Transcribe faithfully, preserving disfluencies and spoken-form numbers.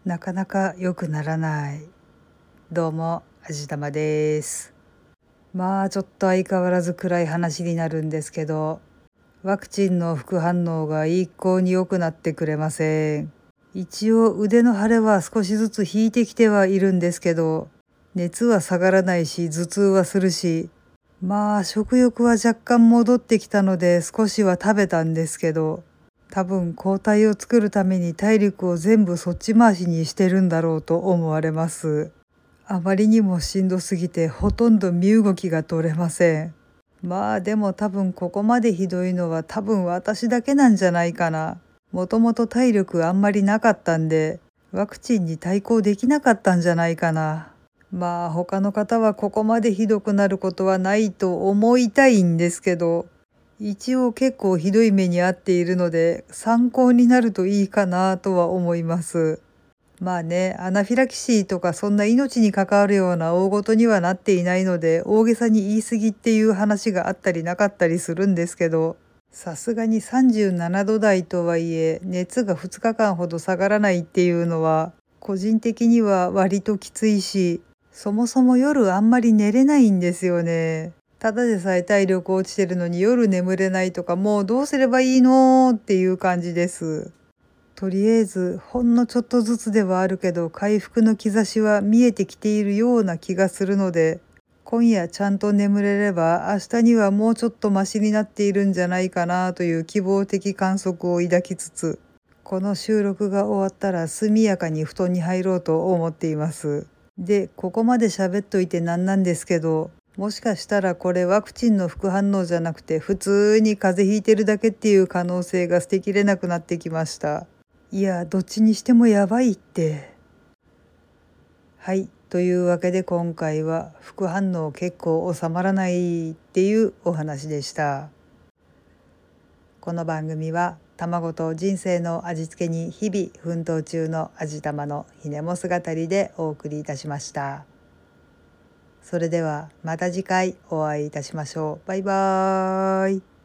なかなか良くならない。どうも、あじたまです。まあちょっと相変わらず暗い話になるんですけど、ワクチンの副反応が一向に良くなってくれません。一応腕の腫れは少しずつ引いてきてはいるんですけど、熱は下がらないし頭痛はするし、まあ食欲は若干戻ってきたので少しは食べたんですけど、多分抗体を作るために体力を全部そっち回しにしてるんだろうと思われます。あまりにもしんどすぎてほとんど身動きが取れません。まあでも多分ここまでひどいのは多分私だけなんじゃないかな。もともと体力あんまりなかったんで、ワクチンに対抗できなかったんじゃないかな。まあ他の方はここまでひどくなることはないと思いたいんですけど、一応結構ひどい目に遭っているので参考になるといいかなとは思います。まあね、アナフィラキシーとかそんな命に関わるような大事にはなっていないので、大げさに言い過ぎっていう話があったりなかったりするんですけど、さすがにさんじゅうななど台とはいえ、熱がふつかかんほど下がらないっていうのは、個人的には割ときついし、そもそも夜あんまり寝れないんですよね。ただでさえ体力落ちてるのに夜眠れないとか、もうどうすればいいのっていう感じです。とりあえずほんのちょっとずつではあるけど回復の兆しは見えてきているような気がするので、今夜ちゃんと眠れれば明日にはもうちょっとマシになっているんじゃないかなという希望的観測を抱きつつ、この収録が終わったら速やかに布団に入ろうと思っています。で、ここまで喋っといてなんなんですけど、もしかしたらこれワクチンの副反応じゃなくて普通に風邪ひいてるだけっていう可能性が捨てきれなくなってきました。いや、どっちにしてもやばいって。はい。というわけで今回は副反応結構収まらないっていうお話でした。この番組は卵と人生の味付けに日々奮闘中の味玉のひねも姿でお送りいたしました。それではまた次回お会いいたしましょう。バイバーイ。